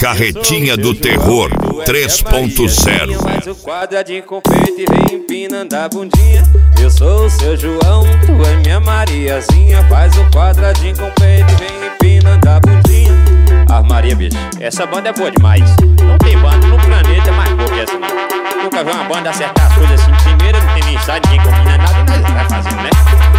Carretinha do Terror 3.0. Faz o quadradinho com peito e vem empinando a bundinha. Eu sou o seu João, tu é minha Mariazinha. Faz o quadradinho com peito e vem empinando a bundinha. Ah, Maria, bicho, essa banda é boa demais. Não tem banda no planeta mais boa que essa não. Nunca vi uma banda acertar as coisas assim. Primeiro não tem nem ensaio, ninguém combina nada, mas vai fazendo, né?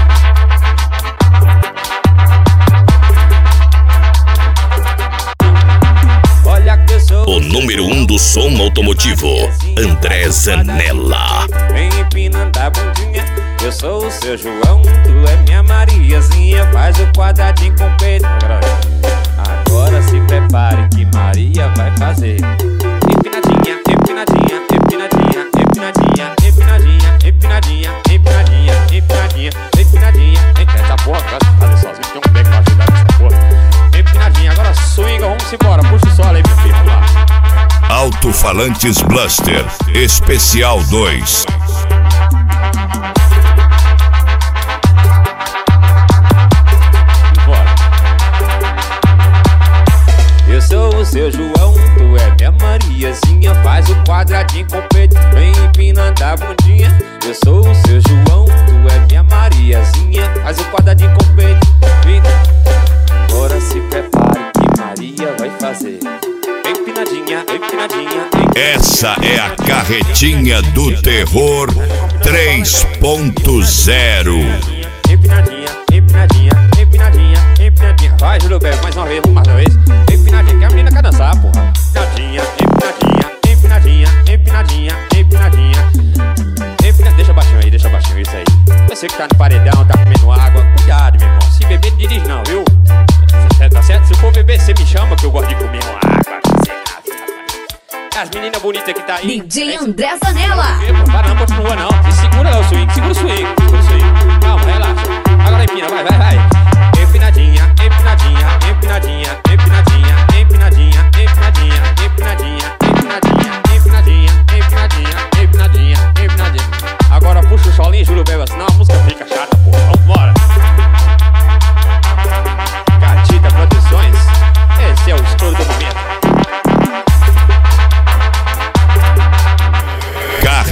O número 1 do som automotivo, André Zanella. Vem empinando a bundinha, eu sou o seu João, tu é minha Mariazinha. Faz o quadradinho com peito. Agora se prepare que Maria vai fazer. Empinadinha, empinadinha, empinadinha, empinadinha, empinadinha, empinadinha, empinadinha, empinadinha, empinadinha. Essa porra, cara, fazer sozinho, tem um pé pra ajudar nessa porra. Empinadinha, agora swinga, vamos embora. Puxa o solo aí, meu filho, vamos lá. Alto-falantes Blaster Especial 2. Eu sou o seu João, tu é minha Mariazinha. Faz o quadradinho com peito, vem empinando a bundinha. Eu sou o seu João, tu é minha Mariazinha. Faz o quadradinho com peito, vem. Agora se prepare que Maria vai fazer. Empinadinha, empinadinha. Essa é a Carretinha do Terror 3.0. Empinadinha, empinadinha, empinadinha, empinadinha. Vai, Júlio Bel, mais uma vez, vamos mais uma vez. Empinadinha, que a menina quer dançar, porra. Empinadinha, empinadinha, empinadinha, empinadinha, empinadinha. Deixa baixinho aí, isso aí. Você que tá no paredão, tá comendo água, cuidado, meu irmão. Se beber, não dirige não, viu? Tá certo? Se for beber, você me chama que eu gosto de comer uma água. As meninas bonitas que tá aí. DJ André Zanella. Para, não continua não. Segura o swing, segura o swing, segura o swing. Calma, relaxa. Agora empina, vai, vai, vai. Empinadinha, empinadinha, empinadinha, empinadinha, empinadinha, empinadinha, empinadinha, empinadinha, empinadinha, empinadinha, empinadinha, empinadinha. Agora puxa o solinho, Júlio Bel, senão a música fica chata, porra. Vambora. Catita Produções, esse é o estouro do momento.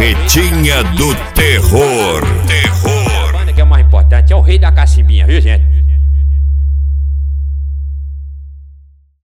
Carretinha do Terror. A banda que é o mais importante é o rei da cacimbinha, viu, gente?